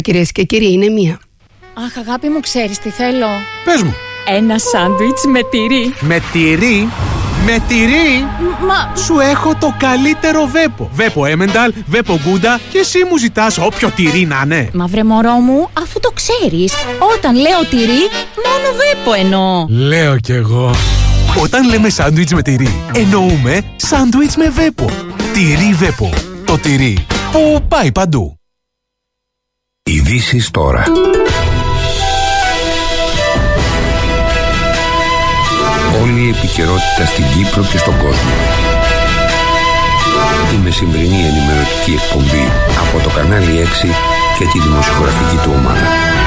Κυρίες και κύριοι, είναι μία. Αχ, αγάπη μου, ξέρεις τι θέλω? Πες μου. Ένα σάντουιτς με τυρί. Με τυρί? Με τυρί? Μα... Σου έχω το καλύτερο βέπο. Βέπο Έμενταλ, βέπο Γκούντα και εσύ μου ζητάς όποιο τυρί να είναι. Μα βρε μωρό μου, αφού το ξέρεις, όταν λέω τυρί, μόνο βέπο εννοώ. Λέω κι εγώ. Όταν λέμε σάντουιτς με τυρί, εννοούμε σάντουιτς με βέπο. Τυρί βέπο. Το τυρί που πάει παντού. Ειδήσεις τώρα. Όλη η επικαιρότητα στην Κύπρο και στον κόσμο. Η μεσημβρινή ενημερωτική εκπομπή από το κανάλι 6 και τη δημοσιογραφική του ομάδα.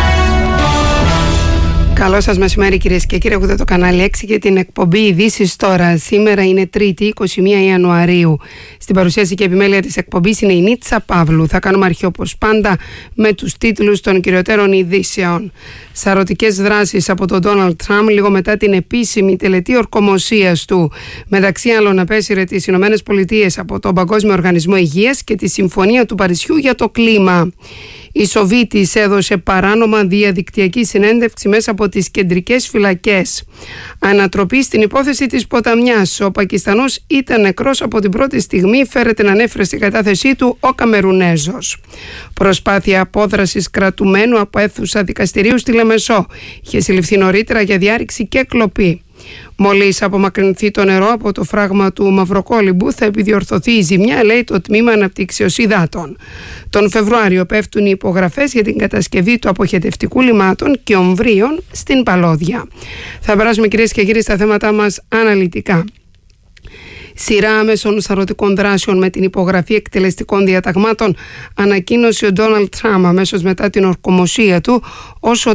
Καλό σας μεσημέρι, κυρίες και κύριοι. Ακούτε το κανάλι 6 και την εκπομπή Ειδήσεις τώρα. Σήμερα είναι Τρίτη, 21 Ιανουαρίου. Στην παρουσίαση και επιμέλεια της εκπομπής είναι η Νίτσα Παύλου. Θα κάνουμε αρχή όπως πάντα με τους τίτλους των κυριωτέρων ειδήσεων. Σαρωτικές δράσεις από τον Ντόναλντ Τραμπ λίγο μετά την επίσημη τελετή ορκομοσίας του. Μεταξύ άλλων, απέσυρε τις Ηνωμένες Πολιτείες από τον Παγκόσμιο Οργανισμό Υγείας και τη Συμφωνία του Παρισιού για το κλίμα. Η Σοβίτης έδωσε παράνομα διαδικτυακή συνέντευξη μέσα από τις κεντρικές φυλακές. Ανατροπή στην υπόθεση της ποταμιάς. Ο Πακιστανός ήταν νεκρός από την πρώτη στιγμή, φέρεται να ανέφερε στην κατάθεσή του ο Καμερουνέζος. Προσπάθεια απόδρασης κρατουμένου από αίθουσα δικαστηρίου στη Λεμεσό. Είχε συλληφθεί νωρίτερα για διάρρηξη και κλοπή. Μόλις απομακρυνθεί το νερό από το φράγμα του Μαυροκόλυμπου, θα επιδιορθωθεί η ζημιά, λέει το Τμήμα Αναπτύξεως Υδάτων. Τον Φεβρουάριο πέφτουν οι υπογραφές για την κατασκευή του αποχετευτικού λιμάτων και ομβρίων στην Παλώδια. Θα περάσουμε, κυρίες και κύριοι, στα θέματα μας αναλυτικά. Σειρά άμεσων σαρωτικών δράσεων με την υπογραφή εκτελεστικών διαταγμάτων ανακοίνωσε ο Ντόναλντ Τραμπ αμέσως μετά την ορκομοσία του ως ο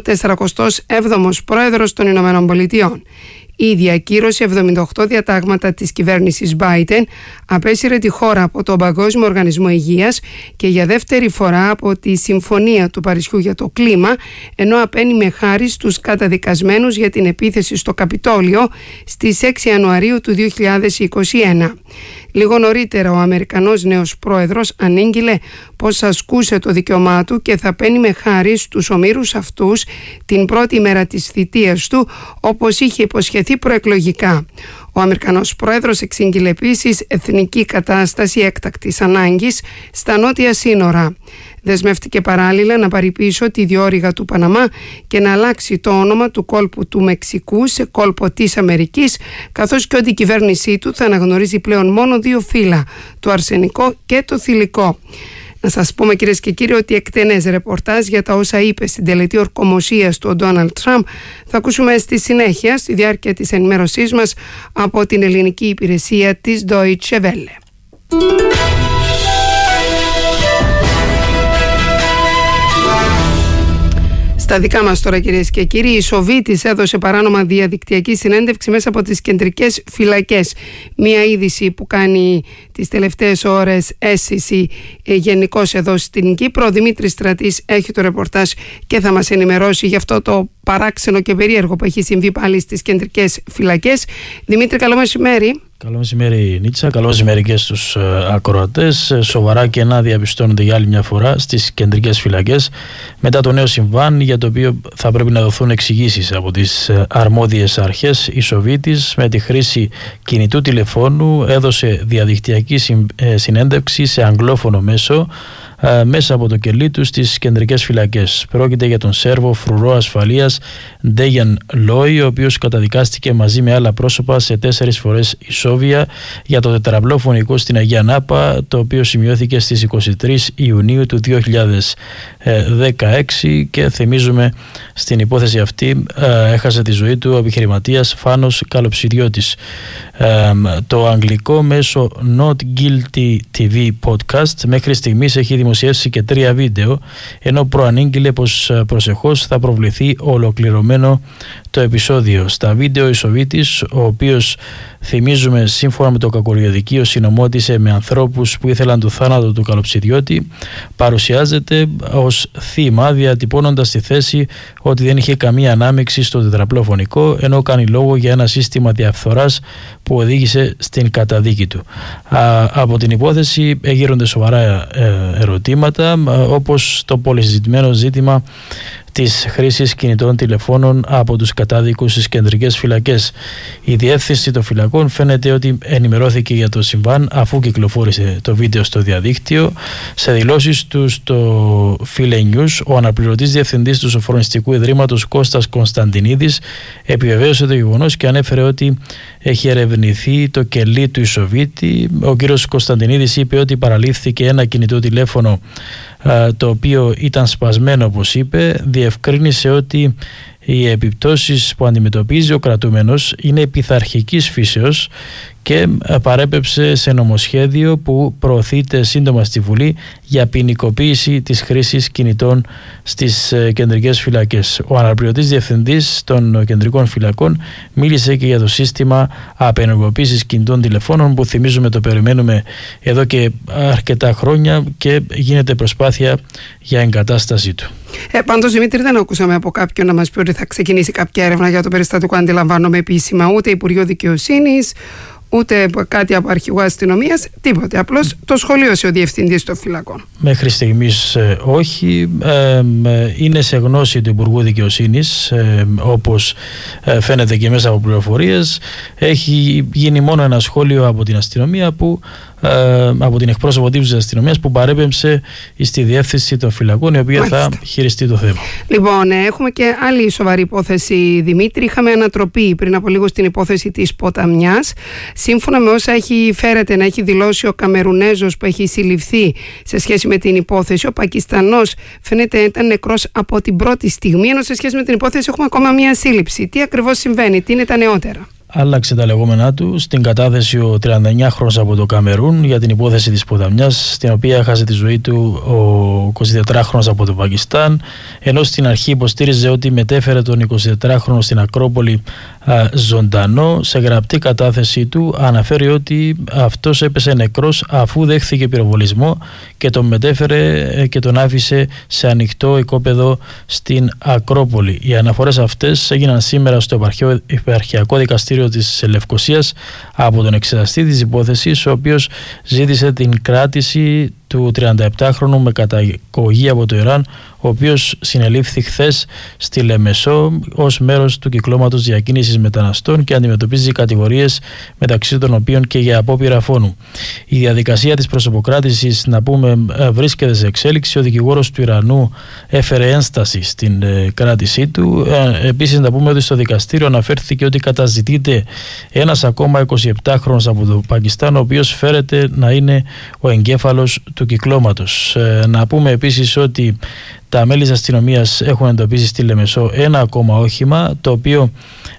47ος πρόεδρος των Ηνωμένων Πολιτειών. Ήδη ακύρωσε 78 διατάγματα της κυβέρνησης Biden, απέσυρε τη χώρα από τον Παγκόσμιο Οργανισμό Υγείας και για δεύτερη φορά από τη Συμφωνία του Παρισιού για το κλίμα, ενώ απαίνει με χάρη στους καταδικασμένους για την επίθεση στο Καπιτόλιο στις 6 Ιανουαρίου του 2021. Λίγο νωρίτερα ο Αμερικανός νέος πρόεδρος ανήγγειλε πως ασκούσε το δικαίωμά του και θα παίρνει με χάρη στους ομήρους αυτούς την πρώτη μέρα της θητείας του, όπως είχε υποσχεθεί προεκλογικά. Ο Αμερικανός πρόεδρος εξήγηλε επίσης εθνική κατάσταση έκτακτης ανάγκης στα νότια σύνορα. Δεσμεύτηκε παράλληλα να πάρει πίσω τη διόρυγα του Παναμά και να αλλάξει το όνομα του κόλπου του Μεξικού σε κόλπο της Αμερικής, καθώς και ότι η κυβέρνησή του θα αναγνωρίζει πλέον μόνο δύο φύλλα, το αρσενικό και το θηλυκό. Να σας πούμε, κυρίες και κύριοι, ότι εκτενές ρεπορτάζ για τα όσα είπε στην τελετή ορκομοσίας του ο Ντόναλντ Τραμπ θα ακούσουμε στη συνέχεια, στη διάρκεια της ενημέρωσής μας από την ελληνική υπηρεσία της Deutsche Welle. Στα δικά μας τώρα, κυρίες και κύριοι, η Σοβίτης έδωσε παράνομα διαδικτυακή συνέντευξη μέσα από τις κεντρικές φυλακές. Μία είδηση που κάνει τις τελευταίες ώρες αίσθηση γενικώς εδώ στην Κύπρο. Ο Δημήτρης Στρατής έχει το ρεπορτάζ και θα μας ενημερώσει για αυτό το παράξενο και περίεργο που έχει συμβεί πάλι στις κεντρικές φυλακές. Δημήτρη, καλό μεσημέρι. Καλό μεσημέρι, Νίτσα. Καλό μεσημέρι και στους ακροατές. Σοβαρά κενά διαπιστώνονται για άλλη μια φορά στις κεντρικές φυλακές μετά το νέο συμβάν, για το οποίο θα πρέπει να δοθούν εξηγήσεις από τις αρμόδιες αρχές. Η Σοβίτης, με τη χρήση κινητού τηλεφώνου, έδωσε διαδικτυακή συνέντευξη σε αγγλόφωνο μέσο μέσα από το κελί του στις κεντρικές φυλακές. Πρόκειται για τον Σέρβο φρουρό ασφαλείας Ντέγιαν Λόι, ο οποίος καταδικάστηκε μαζί με άλλα πρόσωπα σε 4 φορές ισόβια για το τετραπλό στην Αγία Νάπα, το οποίο σημειώθηκε στις 23 Ιουνίου του 2016, και θυμίζουμε στην υπόθεση αυτή έχασε τη ζωή του ο επιχειρηματίας Φάνος Καλοψιδιώτης. Το αγγλικό μέσο Not Guilty TV Podcast μέχρι στιγμής έχει δημοσιεύσει και 3 βίντεο, ενώ προανήγγειλε πως προσεχώς θα προβληθεί ολοκληρωμένο το επεισόδιο. Στα βίντεο η Σοβίτης, ο οποίος Θυμίζουμε, σύμφωνα με το κακοριοδικείο, συνομώτησε με ανθρώπους που ήθελαν το θάνατο του καλοψιδιώτη, παρουσιάζεται ως θύμα, διατυπώνοντας τη θέση ότι δεν είχε καμία ανάμειξη στο τετραπλό φωνικό, ενώ κάνει λόγο για ένα σύστημα διαφθοράς που οδήγησε στην καταδίκη του. Από την υπόθεση εγείρονται σοβαρά ερωτήματα, όπως το πολυσυζητημένο ζήτημα της χρήσης κινητών τηλεφώνων από τους κατάδικους στις κεντρικές φυλακές. Η διεύθυνση των φυλακών φαίνεται ότι ενημερώθηκε για το συμβάν αφού κυκλοφόρησε το βίντεο στο διαδίκτυο. Σε δηλώσεις του στο Φίλε News, ο αναπληρωτής διευθυντής του Σοφρονιστικού Ιδρύματος Κώστας Κωνσταντινίδης επιβεβαίωσε το γεγονός και ανέφερε ότι έχει ερευνηθεί το κελί του Ισοβίτη. Ο κύριος Κωνσταντινίδης είπε ότι παραλήφθηκε ένα κινητό τηλέφωνο το οποίο ήταν σπασμένο, όπως είπε. Διευκρίνησε ότι οι επιπτώσεις που αντιμετωπίζει ο κρατούμενος είναι πειθαρχικής φύσεως και παρέπεψε σε νομοσχέδιο που προωθείται σύντομα στη Βουλή για ποινικοποίηση της χρήσης κινητών στις κεντρικές φυλακές. Ο αναπληρωτής διευθυντής των κεντρικών φυλακών μίλησε και για το σύστημα απενεργοποίησης κινητών τηλεφώνων που, θυμίζουμε, το περιμένουμε εδώ και αρκετά χρόνια και γίνεται προσπάθεια για εγκατάστασή του. Πάντως, Δημήτρη, δεν ακούσαμε από κάποιον να μας πει ότι θα ξεκινήσει κάποια έρευνα για το περιστατικό, αντιλαμβάνομαι επίσημα, ούτε Υπουργείο Δικαιοσύνης, ούτε κάτι από αρχηγό αστυνομίας, τίποτε. Απλώς το σχολείωσε ο διευθυντής των φυλακών. Μέχρι στιγμής όχι. Είναι σε γνώση του Υπουργού Δικαιοσύνης, όπως φαίνεται και μέσα από πληροφορίες. Έχει γίνει μόνο ένα σχόλιο από την αστυνομία από την εκπρόσωπο τύπου της αστυνομίας που παρέπεμψε στη διεύθυνση των φυλακών, η οποία θα χειριστεί το θέμα. Λοιπόν, έχουμε και άλλη σοβαρή υπόθεση, Δημήτρη. Είχαμε ανατροπή πριν από λίγο στην υπόθεση της Ποταμιάς. Σύμφωνα με όσα φέρεται να έχει δηλώσει ο Καμερουνέζος που έχει συλληφθεί σε σχέση με την υπόθεση, ο Πακιστανός φαίνεται ήταν νεκρός από την πρώτη στιγμή, ενώ σε σχέση με την υπόθεση έχουμε ακόμα μία σύλληψη. Τι ακριβώς συμβαίνει, τι είναι τα νεότερα? Άλλαξε τα λεγόμενά του στην κατάθεση ο 39χρονος από το Καμερούν για την υπόθεση της Ποταμιάς, στην οποία έχασε τη ζωή του ο 24χρονος από το Πακιστάν, ενώ στην αρχή υποστήριζε ότι μετέφερε τον 24χρονο στην Ακρόπολη ζωντανό. Σε γραπτή κατάθεση του αναφέρει ότι αυτός έπεσε νεκρός αφού δέχθηκε πυροβολισμό και τον μετέφερε και τον άφησε σε ανοιχτό οικόπεδο στην Ακρόπολη. Οι αναφορές αυτές έγιναν σήμερα στο Επαρχιακό Δικαστήριο της Λευκωσίας από τον εξεταστή της υπόθεσης, ο οποίος ζήτησε την κράτηση του 37χρονου με καταγωγή από το Ιράν, ο οποίος συνελήφθη χθες στη Λεμεσό ως μέρος του κυκλώματος διακίνησης μεταναστών και αντιμετωπίζει κατηγορίες, μεταξύ των οποίων και για απόπειρα φόνου. Η διαδικασία της προσωποκράτησης, να πούμε, βρίσκεται σε εξέλιξη. Ο δικηγόρος του Ιρανού έφερε ένσταση στην κράτησή του. Επίσης, να πούμε ότι στο δικαστήριο αναφέρθηκε ότι καταζητείται ένας ακόμα 27χρονος από το Πακιστάν, ο οποίος φέρεται να είναι ο εγκέφαλος του κυκλώματος. Να πούμε επίσης ότι τα μέλη της αστυνομίας έχουν εντοπίσει στη Λεμεσό ένα ακόμα όχημα, το οποίο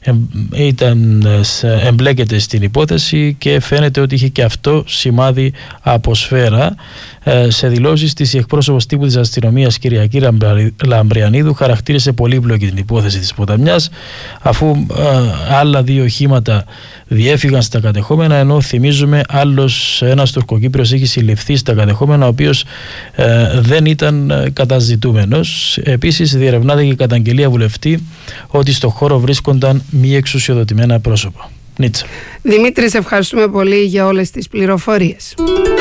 εμπλέκεται στην υπόθεση και φαίνεται ότι είχε και αυτό σημάδι από σφαίρα. Σε δηλώσεις της, η εκπρόσωπος τύπου της αστυνομίας Κυριακή Λαμπριανίδου χαρακτήρισε πολύπλοκη την υπόθεση της Ποταμιάς, αφού άλλα δύο οχήματα διέφυγαν στα κατεχόμενα, ενώ θυμίζουμε άλλος ένας Τουρκοκύπριος έχει συλληφθεί στα κατεχόμενα, ο οποίος δεν ήταν καταζητούμενος. Επίσης, διερευνάται και η καταγγελία βουλευτή ότι στο χώρο βρίσκονταν μη εξουσιοδοτημένα πρόσωπα. Νίτσα. Δημήτρη, σε ευχαριστούμε πολύ για όλες τις πληροφορίες.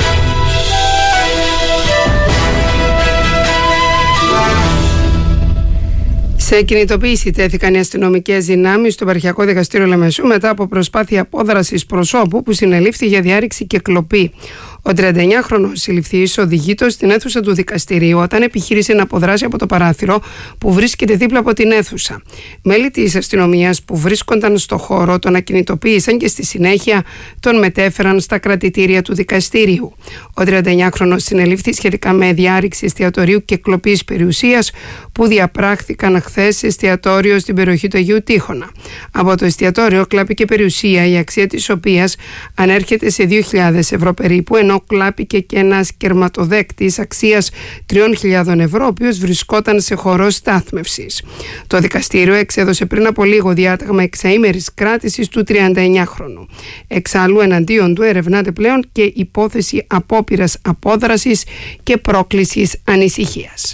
Σε κινητοποίηση τέθηκαν οι αστυνομικές δυνάμεις στο Επαρχιακό Δικαστήριο Λεμεσού μετά από προσπάθεια απόδρασης προσώπου που συνελήφθη για διάρρηξη και κλοπή. Ο 39χρονος συλληφθής οδηγείτο στην αίθουσα του δικαστηρίου όταν επιχείρησε να αποδράσει από το παράθυρο που βρίσκεται δίπλα από την αίθουσα. Μέλη της αστυνομίας που βρίσκονταν στο χώρο τον ακινητοποίησαν και στη συνέχεια τον μετέφεραν στα κρατητήρια του δικαστηρίου. Ο 39χρονος συνελήφθη σχετικά με διάρρηξη εστιατορίου και κλοπής περιουσίας που διαπράχθηκαν χθες σε εστιατόριο στην περιοχή του Αγίου Τείχονα. Από το εστιατόριο κλάπηκε περιουσία, η αξία της οποίας ανέρχεται σε 2.000 ευρώ περίπου, ενώ ενώ κλάπηκε και ένας κερματοδέκτης αξίας 3.000 ευρώ, ο οποίος βρισκόταν σε χώρο στάθμευσης. Το δικαστήριο εξέδωσε πριν από λίγο διάταγμα εξαήμερης κράτησης του 39χρονου. Εξάλλου, εναντίον του ερευνάται πλέον και υπόθεση απόπειρας απόδρασης και πρόκλησης ανησυχίας.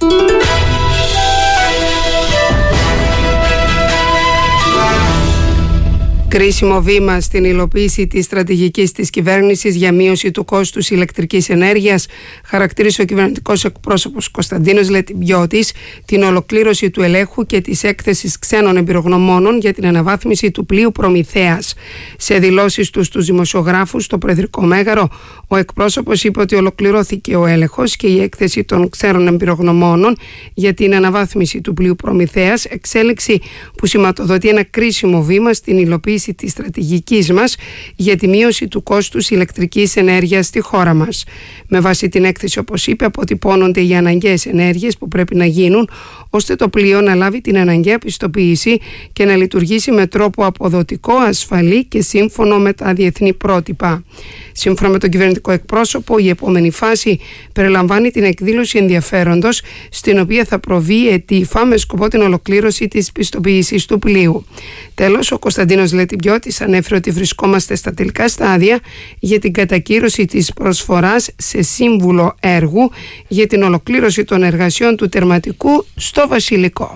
Κρίσιμο βήμα στην υλοποίηση της στρατηγικής της κυβέρνησης για μείωση του κόστους ηλεκτρικής ενέργειας, χαρακτήρισε ο κυβερνητικός εκπρόσωπος Κωνσταντίνος Λετιμπιώτης την ολοκλήρωση του ελέγχου και της έκθεσης ξένων εμπειρογνωμόνων για την αναβάθμιση του πλοίου Προμηθέας. Σε δηλώσεις του στους δημοσιογράφους στο Προεδρικό Μέγαρο, ο εκπρόσωπος είπε ότι ολοκληρώθηκε ο έλεγχος και η έκθεση των ξένων εμπειρογνωμόνων για την αναβάθμιση του πλοίου Προμηθέας, εξέλιξη που σηματοδοτεί ένα κρίσιμο βήμα στην υλοποίηση της στρατηγικής μας για τη μείωση του κόστους ηλεκτρικής ενέργειας στη χώρα μας. Με βάση την έκθεση, όπως είπε, αποτυπώνονται οι αναγκαίες ενέργειες που πρέπει να γίνουν ώστε το πλοίο να λάβει την αναγκαία πιστοποίηση και να λειτουργήσει με τρόπο αποδοτικό, ασφαλή και σύμφωνο με τα διεθνή πρότυπα. Σύμφωνα με τον κυβερνητικό εκπρόσωπο, η επόμενη φάση περιλαμβάνει την εκδήλωση ενδιαφέροντος, στην οποία θα προβεί η ΕΤΙΦΑ με σκοπό την ολοκλήρωση της πιστοποίησης του πλοίου. Τέλος, ο Κωνσταντίνος Λετιμπιώτης ανέφερε ότι βρισκόμαστε στα τελικά στάδια για την κατακύρωση της προσφοράς σε σύμβουλο έργου για την ολοκλήρωση των εργασιών του τερματικού στο Βασιλικό.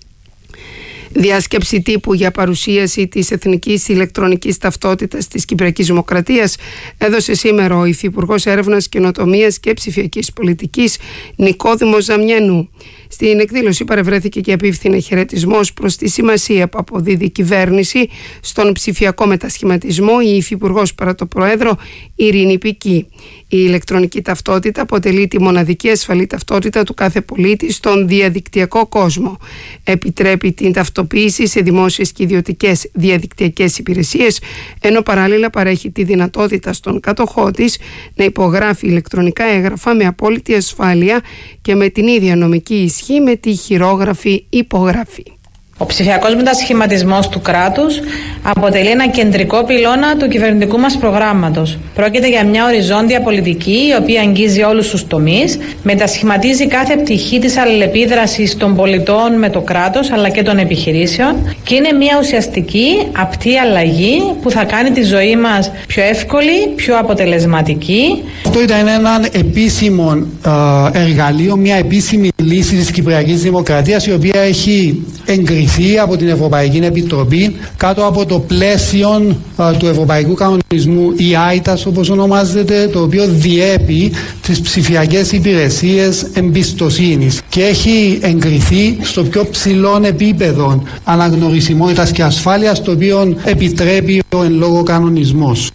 Διάσκεψη τύπου για παρουσίαση της εθνικής ηλεκτρονικής ταυτότητας της Κυπριακής Δημοκρατίας έδωσε σήμερα ο Υφυπουργός Έρευνας, Καινοτομίας και Ψηφιακής Πολιτικής Νικόδημος Ζαμιανού. Στην εκδήλωση παρευρέθηκε και απίφθινε χαιρετισμός προς τη σημασία που αποδίδει η κυβέρνηση στον ψηφιακό μετασχηματισμό η Υφυπουργός παρά το Προέδρο Ειρήνη Πική. Η ηλεκτρονική ταυτότητα αποτελεί τη μοναδική ασφαλή ταυτότητα του κάθε πολίτη στον διαδικτυακό κόσμο. Επιτρέπει την ταυτοποίηση σε δημόσιες και ιδιωτικές διαδικτυακές υπηρεσίες, ενώ παράλληλα παρέχει τη δυνατότητα στον κάτοχό της να υπογράφει ηλεκτρονικά έγγραφα με απόλυτη ασφάλεια και με την ίδια νομική ισχύ με τη χειρόγραφη υπογραφή. Ο ψηφιακός μετασχηματισμός του κράτους αποτελεί ένα κεντρικό πυλώνα του κυβερνητικού μας προγράμματος. Πρόκειται για μια οριζόντια πολιτική η οποία αγγίζει όλους τους τομείς, μετασχηματίζει κάθε πτυχή της αλληλεπίδρασης των πολιτών με το κράτος αλλά και των επιχειρήσεων και είναι μια ουσιαστική, απτή αλλαγή που θα κάνει τη ζωή μας πιο εύκολη, πιο αποτελεσματική. Αυτό ήταν ένα επίσημο εργαλείο, μια επίσημη λύση της Κυπριακής Δημοκρατίας, η οποία έχει εγκριθεί από την Ευρωπαϊκή Επιτροπή κάτω από το πλαίσιο του Ευρωπαϊκού Κανονισμού EITAS, όπως ονομάζεται, το οποίο διέπει τις ψηφιακές υπηρεσίες εμπιστοσύνης και έχει εγκριθεί στο πιο ψηλό επίπεδο αναγνωρισιμότητας και ασφάλειας, το οποίο επιτρέπει ο εν λόγω κανονισμός.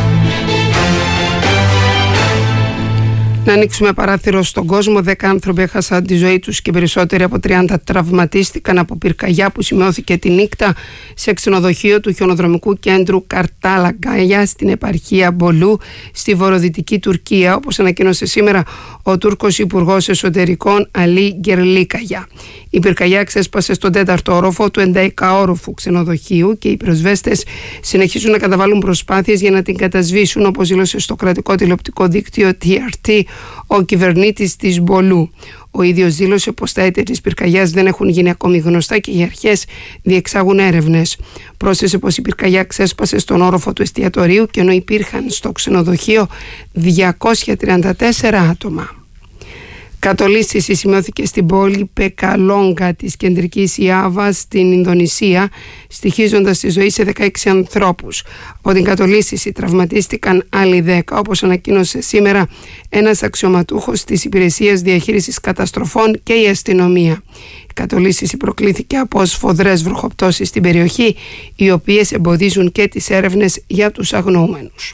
Να ανοίξουμε παράθυρο στον κόσμο. 10 άνθρωποι έχασαν τη ζωή τους και περισσότεροι από 30 τραυματίστηκαν από πυρκαγιά που σημειώθηκε τη νύχτα σε ξενοδοχείο του χιονοδρομικού κέντρου Καρτάλαγκάγια στην επαρχία Μπολού στη βορειοδυτική Τουρκία, όπως ανακοίνωσε σήμερα ο Τούρκος Υπουργός Εσωτερικών Αλή Γκερλίκαγια. Η πυρκαγιά ξέσπασε στον 4ο όροφο του 11όροφου ξενοδοχείου και οι πυροσβέστες συνεχίζουν να καταβάλουν προσπάθειες για να την κατασβήσουν, όπως δήλωσε στο κρατικό τηλεοπτικό δίκτυο TRT ο κυβερνήτης της Μπολού. Ο ίδιος δήλωσε πως τα αίτια της πυρκαγιάς δεν έχουν γίνει ακόμη γνωστά και οι αρχές διεξάγουν έρευνες. Πρόσθεσε πως η πυρκαγιά ξέσπασε στον όροφο του εστιατορίου και ενώ υπήρχαν στο ξενοδοχείο 234 άτομα. Κατολίσθηση σημειώθηκε στην πόλη Πεκαλόγκα της κεντρικής Ιάβας στην Ινδονησία, στοιχίζοντας τη ζωή σε 16 ανθρώπους. Από την κατολίσθηση τραυματίστηκαν άλλοι 10, όπως ανακοίνωσε σήμερα ένας αξιωματούχος της Υπηρεσίας Διαχείρισης Καταστροφών και η αστυνομία. Η κατολίσθηση προκλήθηκε από σφοδρές βροχοπτώσεις στην περιοχή, οι οποίες εμποδίζουν και τις έρευνες για τους αγνοούμενους.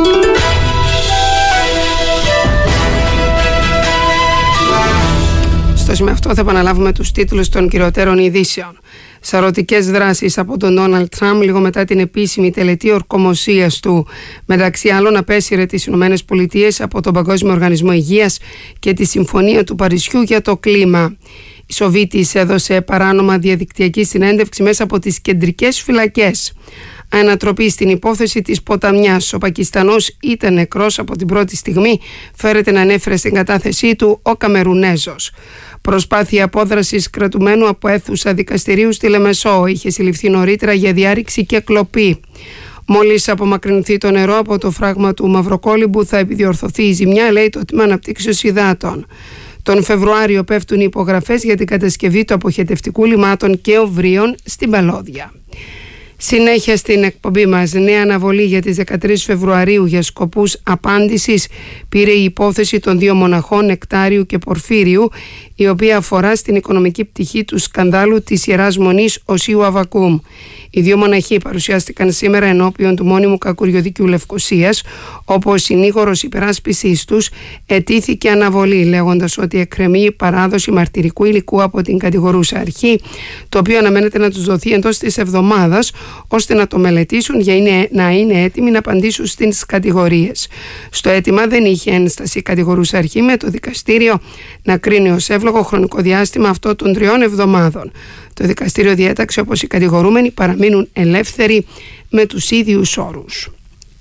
Στο σημείο αυτό θα επαναλάβουμε τους τίτλους των κυριωτέρων ειδήσεων. Σαρωτικές δράσεις από τον Ντόναλντ Τραμπ λίγο μετά την επίσημη τελετή ορκομοσίας του. Μεταξύ άλλων, απέσυρε τις Ηνωμένες Πολιτείες από τον Παγκόσμιο Οργανισμό Υγείας και τη Συμφωνία του Παρισιού για το κλίμα. Η Σοβίτης έδωσε παράνομα διαδικτυακή συνέντευξη μέσα από τις κεντρικές φυλακές. Ανατροπή στην υπόθεση της ποταμιάς. Ο Πακιστανός ήταν νεκρός από την πρώτη στιγμή, φέρεται να ανέφερε στην κατάθεσή του ο Καμερουνέζος. Προσπάθεια απόδρασης κρατουμένου από αίθουσα δικαστηρίου στη Λεμεσό. Είχε συλληφθεί νωρίτερα για διάρρηξη και κλοπή. Μόλις απομακρυνθεί το νερό από το φράγμα του Μαυροκόλυμπου θα επιδιορθωθεί η ζημιά, λέει το Τμήμα Αναπτύξεως Υδάτων. Τον Φεβρουάριο πέφτουν οι υπογραφές για την κατασκευή του αποχετευτικού λιμάτων και οβρίων στην Παλώδια. Συνέχεια στην εκπομπή μας, νέα αναβολή για τις 13 Φεβρουαρίου για σκοπούς απάντησης πήρε η υπόθεση των δύο μοναχών Νεκτάριου και Πορφύριου, η οποία αφορά στην οικονομική πτυχή του σκανδάλου της Ιεράς Μονής Οσίου Αβακούμ. Οι δύο μοναχοί παρουσιάστηκαν σήμερα ενώπιον του μόνιμου Κακουριοδικείου Λευκωσίας, όπου ο συνήγορος υπεράσπισης τους αιτήθηκε αναβολή, λέγοντας ότι εκκρεμεί η παράδοση μαρτυρικού υλικού από την κατηγορούσα αρχή, το οποίο αναμένεται να τους δοθεί εντός της εβδομάδας, ώστε να το μελετήσουν για να είναι έτοιμοι να απαντήσουν στις κατηγορίες. Στο αίτημα δεν είχε ένσταση η κατηγορούσα αρχή, με το δικαστήριο να κρίνει ως εύλογο χρονικό διάστημα αυτό των 3 εβδομάδων. Το δικαστήριο διέταξε όπως οι κατηγορούμενοι παραμείνουν ελεύθεροι με τους ίδιους όρους.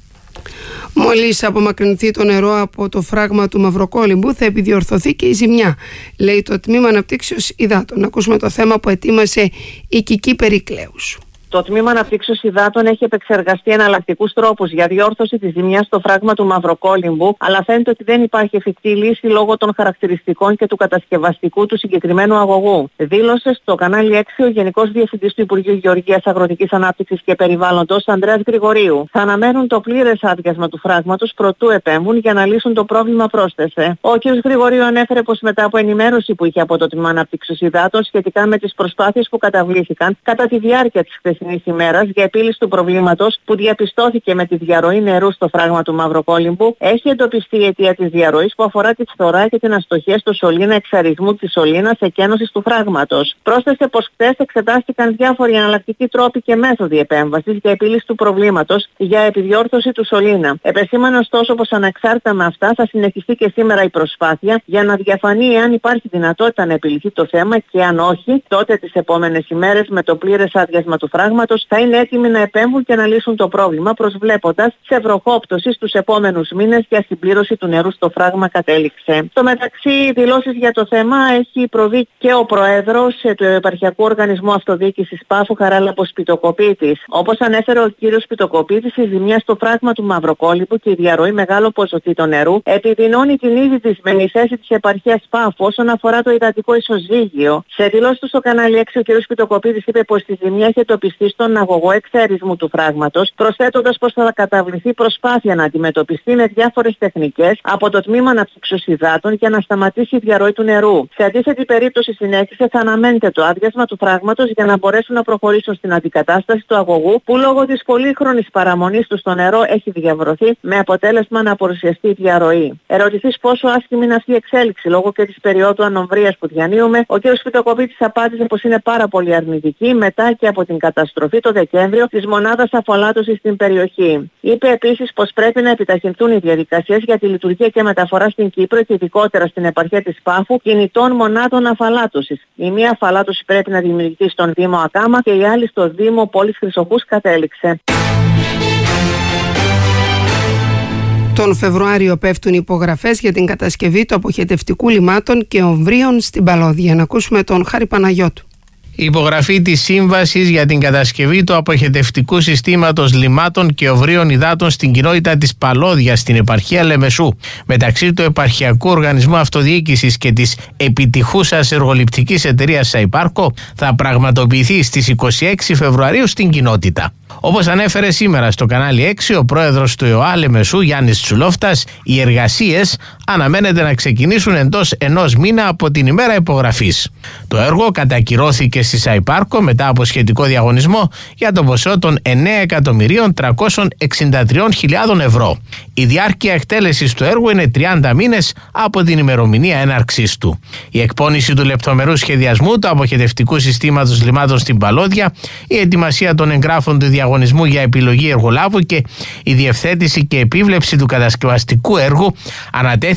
Μόλις απομακρυνθεί το νερό από το φράγμα του Μαυροκόλυμπου θα επιδιορθωθεί και η ζημιά, λέει το Τμήμα Αναπτύξεως Υδάτων. Να ακούσουμε το θέμα που ετοίμασε η Κική Περικλέους. Το Τμήμα Αναπτύξεως Υδάτων έχει επεξεργαστεί εναλλακτικούς τρόπους για διόρθωση της ζημιάς στο φράγμα του Μαυροκόλυμπου, αλλά φαίνεται ότι δεν υπάρχει εφικτή λύση λόγω των χαρακτηριστικών και του κατασκευαστικού του συγκεκριμένου αγωγού. Δήλωσε στο κανάλι 6 ο Γενικός Διευθυντής του Υπουργείου Γεωργίας, Αγροτικής Ανάπτυξης και Περιβάλλοντος, Ανδρέας Γρηγορίου. Θα αναμένουν το πλήρες άδειασμα του φράγματος προτού επέμβουν για να λύσουν το πρόβλημα, πρόσθεσε. Ο κ. Γρηγορίου ανέφερε πως μετά από ενημέρωση που είχε από το Τμήμα Αναπτύξεως Υδάτων σχετικά με τις προσπάθειες που καταβλήθηκαν κατά τη διάρκεια της χθεσινής ημέρας για επίλυση του προβλήματος που διαπιστώθηκε με τη διαρροή νερού στο φράγμα του Μαυροκόλυμπου, έχει εντοπιστεί η αιτία της διαρροής που αφορά τη φθορά και την αστοχία στο σωλήνα εξαρρισμού της σωλήνας εκένωσης του φράγματος. Πρόσθεσε πως χθες εξετάστηκαν διάφοροι εναλλακτικοί τρόποι και μέθοδοι επέμβασης για επίλυση του προβλήματος για επιδιόρθωση του σωλήνα. Επεσήμανε ωστόσο πως ανεξάρτητα με αυτά θα συνεχιστεί και σήμερα η προσπάθεια για να διαφανεί εάν υπάρχει δυνατότητα να επιλυθεί το θέμα και αν όχι, τότε τις επόμενες ημέρες με το πλήρες άδειασμα του φράγματος θα είναι έτοιμοι να επέμβουν και να λύσουν το πρόβλημα, προσβλέποντας σε βροχόπτωση στους επόμενους μήνες για συμπλήρωση του νερού στο φράγμα, κατέληξε. Στο μεταξύ, δηλώσεις για το θέμα έχει προβεί και ο Πρόεδρος του Επαρχιακού Οργανισμού Αυτοδιοίκησης Πάφου, Χαράλαμπος Πιτοκοπίτης. Όπως ανέφερε ο κ. Πιτοκοπίτης, η ζημιά στο φράγμα του Μαυροκόλυμπου και η διαρροή μεγάλων ποσοτήτων νερού επιδεινώνει την ήδη δυσμενή θέση της επαρχίας Πάφου όσον αφορά το υδατικό ισοζύγιο. Σε δηλώσεις του στο κανάλι 6, ο κ. Πιτοκοπίτης είπε πως τη ζημιά έχει εντοπιστεί στον αγωγό εξαρρισμού του φράγματος, προσθέτοντας πως θα καταβληθεί προσπάθεια να αντιμετωπιστεί με διάφορες τεχνικές από το Τμήμα Αναπτύξεως Υδάτων για να σταματήσει η διαρροή του νερού. Σε αντίθετη περίπτωση, συνέχισε, θα αναμένεται το άδειασμα του φράγματος για να μπορέσουν να προχωρήσουν στην αντικατάσταση του αγωγού που λόγω της πολύχρονης παραμονής του στο νερό έχει διαβρωθεί με αποτέλεσμα να απορροσιαστεί η διαρροή. Ερωτηθείς πόσο άσχημη είναι αυτή η εξέλιξη λόγω και της περίοδου ανομβρίας που διανύουμε, ο κ. Πιτοκοπίτης απάντησε πως είναι πάρα πολύ αρνητική μετά και από την καταστροφή το Δεκέμβριο της μονάδας αφολάτωσης στην περιοχή. Είπε επίσης πως πρέπει να επιταχυνθούν οι διαδικασίες για τη λειτουργία και μεταφορά στην Κύπρο και ειδικότερα στην επαρχία της Πάφου κινητών μονάδων αφαλάτωσης. Η μία αφαλάτωση πρέπει να δημιουργηθεί στον Δήμο Ακάμα και η άλλη στο Δήμο Πόλης Χρυσοχούς, κατέληξε. Τον Φεβρουάριο πέφτουν υπογραφές για την κατασκευή του αποχετευτικού λιμάτων και ομβρίων στην Παλώδια. Να ακούσουμε τον Χάρη Παναγιώτου. Η υπογραφή της σύμβασης για την κατασκευή του αποχετευτικού συστήματος λιμάτων και οβρίων υδάτων στην κοινότητα της Παλώδιας στην επαρχία Λεμεσού μεταξύ του Επαρχιακού Οργανισμού Αυτοδιοίκησης και της επιτυχούσας εργοληπτικής εταιρείας Σαϊπάρκο θα πραγματοποιηθεί στις 26 Φεβρουαρίου στην κοινότητα. Όπως ανέφερε σήμερα στο κανάλι 6 ο πρόεδρος του ΕΟΑ Λεμεσού, Γιάννης Τσουλόφτας, οι εργασίες αναμένεται να ξεκινήσουν εντός ενός μήνα από την ημέρα υπογραφής. Το έργο κατακυρώθηκε στη Σαϊπάρκο μετά από σχετικό διαγωνισμό για το ποσό των 9.363.000 ευρώ. Η διάρκεια εκτέλεσης του έργου είναι 30 μήνες από την ημερομηνία έναρξής του. Η εκπόνηση του λεπτομερού σχεδιασμού του αποχετευτικού συστήματος λιμάτων στην Παλώδια, η ετοιμασία των εγγράφων του διαγωνισμού για επιλογή εργολάβου και η διευθέτηση και επίβλεψη του κατασκευαστικού έργου ανατέθηκε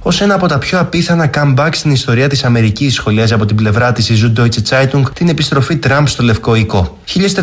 Ως ένα από τα πιο απίθανα comeback στην ιστορία της Αμερικής, σχολιάζει από την πλευρά της η Süddeutsche Zeitung την επιστροφή Τραμπ στο Λευκό Οίκο.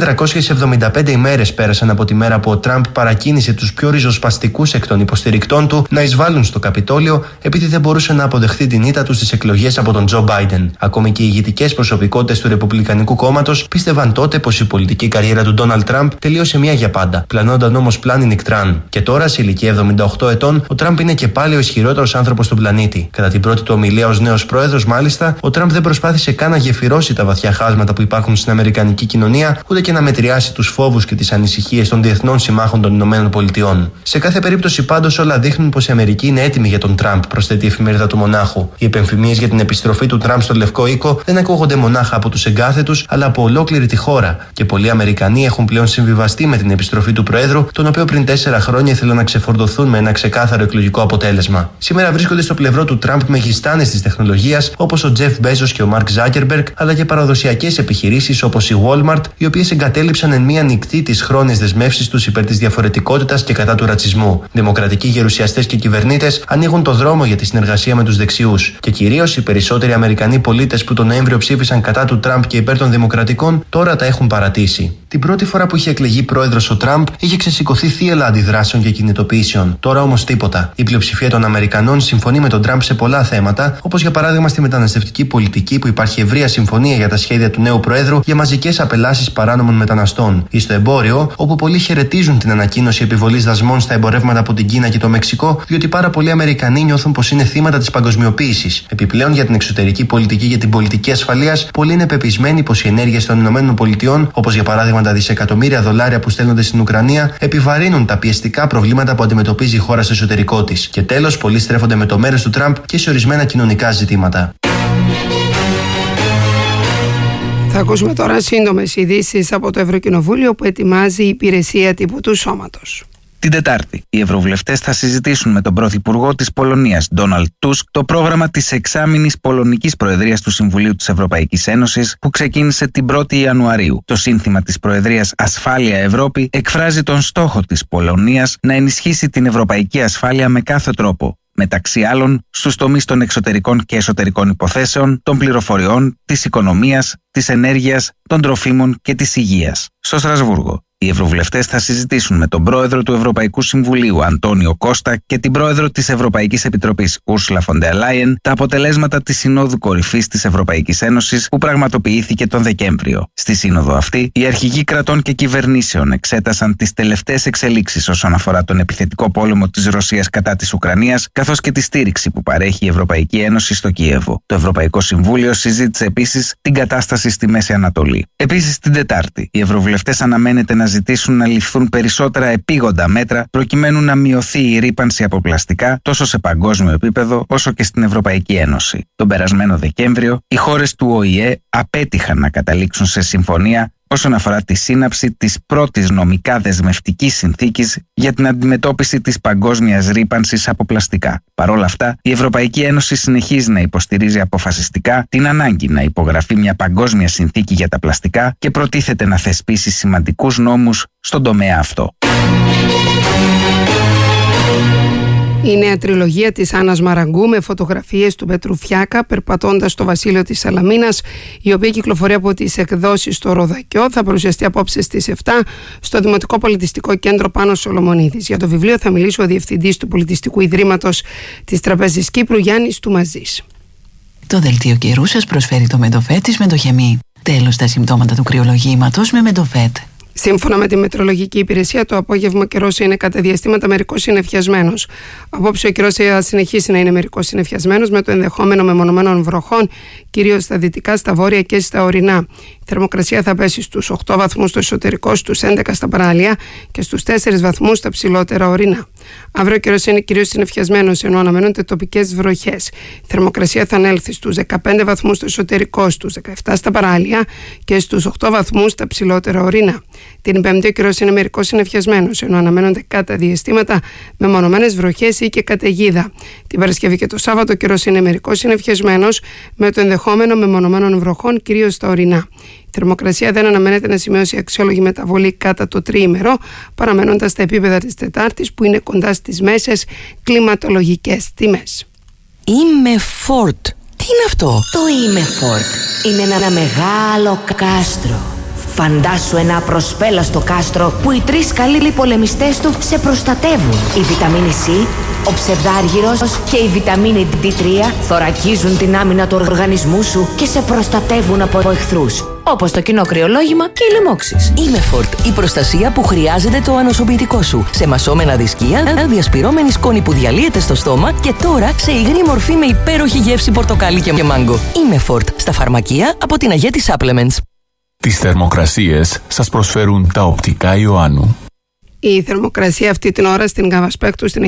1475 ημέρες πέρασαν από τη μέρα που ο Τραμπ παρακίνησε τους πιο ριζοσπαστικούς εκ των υποστηρικτών του να εισβάλλουν στο Καπιτόλιο, επειδή δεν μπορούσε να αποδεχθεί την ήττα του στις εκλογές από τον Τζο Μπάιντεν. Ακόμη και οι ηγετικές προσωπικότητες του Ρεπουμπλικανικού κόμματος πίστευαν τότε πως η πολιτική καριέρα του Ντόναλντ Τραμπ τελείωσε μία για πάντα. Πλανώνταν όμως πλάνη νικτράν. Και τώρα, σε ηλικία 78 ετών, ο Τραμπ είναι και πάλι ο ισχυρότερος άνθρωπος στον πλανήτη. Κατά την πρώτη του ομιλία ως νέος πρόεδρος, μάλιστα, ο Τραμπ δεν προσπάθησε καν να γεφυρώσει τα βαθιά χάσματα που υπάρχουν στην Αμερικανική κοινωνία, ούτε και να μετριάσει τους φόβους και τις ανησυχίες των διεθνών συμμάχων των ΗΠΑ. Σε κάθε περίπτωση, πάντως, όλα δείχνουν πως η Αμερική είναι έτοιμη για τον Τραμπ, προσθέτει η εφημερίδα του Μονάχου. Οι επεμφημίες για την επιστροφή του Τραμπ στο Λευκό Οίκο δεν ακούγονται μονάχα από τους εγκάθετους, αλλά από ολόκληρη τη χώρα. Και πολλοί Αμερικανοί έχουν πλέον συμβιβαστεί με την επιστροφή του Προέδρου, τον οποίο πριν 4 χρόνια ήθελαν να ξεφορτωθούν με ένα ξεκάθαρο εκλογικό αποτέλεσμα. Σήμερα βρίσκονται στο πλευρό του Τραμπ μεγιστάνες της τεχνολογίας, όπως ο Τζεφ Μπέζος και ο Μαρκ Ζάκερμπεργκ, αλλά και παραδοσιακές επιχειρήσεις όπως η Walmart, οι οποίες εγκατέλειψαν εν μία νυχτή τις χρόνιες δεσμεύσεις τους υπέρ της διαφορετικότητας και κατά του ρατσισμού. Δημοκρατικοί γερουσιαστές και κυβερνήτες ανοίγουν το δρόμο για τη συνεργασία με τους δεξιούς. Και κυρίως οι περισσότεροι Αμερικανοί πολίτες που τον Νοέμβριο ψήφισαν κατά του Τραμπ και υπέρ των Δημοκρατικών τώρα τα έχουν παρατήσει. Την πρώτη φορά που είχε εκλεγεί πρόεδρος ο Τραμπ, είχε ξεσηκωθεί θύελλα αντιδράσεων και κινητοποιήσεων. Τώρα όμως τίποτα. Η πλειοψηφία των Αμερικανών συμφωνεί με τον Τραμπ σε πολλά θέματα, όπως για παράδειγμα στη μεταναστευτική πολιτική, που υπάρχει ευρεία συμφωνία για τα σχέδια του νέου Προέδρου για μαζικές απελάσεις παράνομων μεταναστών, ή στο εμπόριο, όπου πολλοί χαιρετίζουν την ανακοίνωση επιβολής δασμών στα εμπορεύματα από την Κίνα και το Μεξικό, διότι πάρα πολλοί Αμερικανοί νιώθουν πως είναι θύματα της παγκοσμιοποίησης. Επιπλέον, για την εξωτερική πολιτική και την πολιτική ασφαλείας, πολλοί είναι πεπισμένοι πως οι ενέργειες των ΗΠΑ, όπως για παράδειγμα τα δισεκατομμύρια δολάρια που στέλνονται στην Ουκρανία, επιβαρύνουν τα πιεστικά προβλήματα που αντιμετωπίζει η χώρα στο εσωτερικό της. Και τέλος, πολλοί στρέφονται με το μέρος του Τραμπ και σε ορισμένα κοινωνικά ζητήματα. Θα ακούσουμε τώρα σύντομες ειδήσεις από το Ευρωκοινοβούλιο που ετοιμάζει η υπηρεσία τύπου του Σώματος. Την Τετάρτη, οι ευρωβουλευτές θα συζητήσουν με τον Πρωθυπουργό της Πολωνίας, Ντόναλντ Τούσκ, το πρόγραμμα της εξάμηνης πολωνικής προεδρίας του Συμβουλίου της Ευρωπαϊκής Ένωσης, που ξεκίνησε την 1η Ιανουαρίου. Το σύνθημα της Προεδρίας Ασφάλεια Ευρώπη εκφράζει τον στόχο της Πολωνίας να ενισχύσει την ευρωπαϊκή ασφάλεια με κάθε τρόπο. Μεταξύ άλλων, στους τομείς των εξωτερικών και εσωτερικών υποθέσεων, των πληροφοριών, της οικονομίας, της ενέργειας, των τροφίμων και της υγείας. Στο Στρασβούργο, οι ευρωβουλευτές θα συζητήσουν με τον πρόεδρο του Ευρωπαϊκού Συμβουλίου, Αντώνιο Κώστα, και την πρόεδρο της Ευρωπαϊκής Επιτροπής, Ursula von der Leyen, τα αποτελέσματα της Συνόδου Κορυφής της Ευρωπαϊκής Ένωσης που πραγματοποιήθηκε τον Δεκέμβριο. Στη σύνοδο αυτή, οι αρχηγοί κρατών και κυβερνήσεων εξέτασαν τις τελευταίες εξελίξεις όσον αφορά τον επιθετικό πόλεμο της Ρωσίας κατά της Ουκρανίας, καθώς και τη στήριξη που παρέχει η Ευρωπαϊκή Ένωση στο Κίεβο. Το Ευρωπαϊκό Συμβούλιο συζήτησε επίσης την κατάσταση στη Μέση Ανατολή. Επίσης, την Τετάρτη, οι ευρωβουλευτές αναμένεται να ζητήσουν να ληφθούν περισσότερα επίγοντα μέτρα προκειμένου να μειωθεί η ρύπανση από πλαστικά τόσο σε παγκόσμιο επίπεδο όσο και στην Ευρωπαϊκή Ένωση. Τον περασμένο Δεκέμβριο, οι χώρες του ΟΗΕ απέτυχαν να καταλήξουν σε συμφωνία όσον αφορά τη σύναψη της πρώτης νομικά δεσμευτικής συνθήκης για την αντιμετώπιση της παγκόσμιας ρύπανσης από πλαστικά. Παρ' όλα αυτά, η Ευρωπαϊκή Ένωση συνεχίζει να υποστηρίζει αποφασιστικά την ανάγκη να υπογραφεί μια παγκόσμια συνθήκη για τα πλαστικά και προτίθεται να θεσπίσει σημαντικούς νόμους στον τομέα αυτό. Η νέα τριλογία της Άννας Μαραγκού με φωτογραφίες του Πετρουφιάκα περπατώντας στο βασίλειο της Σαλαμίνας, η οποία κυκλοφορεί από τις εκδόσεις στο Ροδακιό, θα παρουσιαστεί απόψε στις 7 στο Δημοτικό Πολιτιστικό Κέντρο Πάνος Σολομονίδης. Για το βιβλίο θα μιλήσει ο Διευθυντής του Πολιτιστικού Ιδρύματος της Τραπέζης Κύπρου, Γιάννης Τουμαζής. Το δελτίο καιρού σας προσφέρει το Μεντοφέτ της Μεντοχεμή. Τέλος τα συμπτώματα του κρυολογήματος με Μεντοφέτ. Σύμφωνα με τη Μετρολογική Υπηρεσία, το απόγευμα καιρός είναι κατά διαστήματα μερικώς συννεφιασμένος. Απόψε ο καιρός θα συνεχίσει να είναι μερικώς συννεφιασμένος, με το ενδεχόμενο μεμονωμένων βροχών, κυρίως στα δυτικά, στα βόρεια και στα ορεινά. Η θερμοκρασία θα πέσει στους 8 βαθμούς στο εσωτερικό, στους 11 στα παράλια και στους 4 βαθμούς στα ψηλότερα ορεινά. Αύριο ο καιρός είναι κυρίως συννεφιασμένος, ενώ αναμένονται τοπικές βροχές. Η θερμοκρασία θα ανέλθει στους 15 βαθμούς στο εσωτερικό, στους 17 στα παράλια και στους 8 βαθμούς στα ψηλότερα ορεινά. Την Πέμπτη ο καιρός είναι μερικώς συννεφιασμένος, ενώ αναμένονται κατά διαστήματα μεμονωμένες βροχές ή και καταιγίδα. Την Παρασκευή και το Σάββατο ο καιρός είναι μερικώς συννεφιασμένος, με το ενδεχόμενο μεμονωμένων βροχών, κυρίως στα ορεινά. Η θερμοκρασία δεν αναμένεται να σημειώσει αξιόλογη μεταβολή κατά το τριήμερο, παραμένοντας στα επίπεδα της Τετάρτης, που είναι κοντά στις μέσες κλιματολογικές τιμές. Imefort. Τι είναι αυτό? Το Imefort είναι ένα μεγάλο κάστρο. Φαντάσου ένα απροσπέλαστο κάστρο που οι 3 καλοί πολεμιστές του σε προστατεύουν. Η βιταμίνη C, ο ψευδάργυρος και η βιταμίνη D3 θωρακίζουν την άμυνα του οργανισμού σου και σε προστατεύουν από εχθρούς. Όπως το κοινό κρυολόγημα και οι λοιμώξεις. Imefort, η προστασία που χρειάζεται το ανοσοποιητικό σου. Σε μασόμενα δισκία, διασπυρώμενη σκόνη που διαλύεται στο στόμα και τώρα σε υγρή μορφή με υπέροχη γεύση πορτοκάλι και μάγκο. Imefort, στα φαρμακεία από την Αγέτη Supplements. Τις θερμοκρασίες σας προσφέρουν τα οπτικά Ιωάννου. Η θερμοκρασία αυτή την ώρα στην Καβασπέκτου στην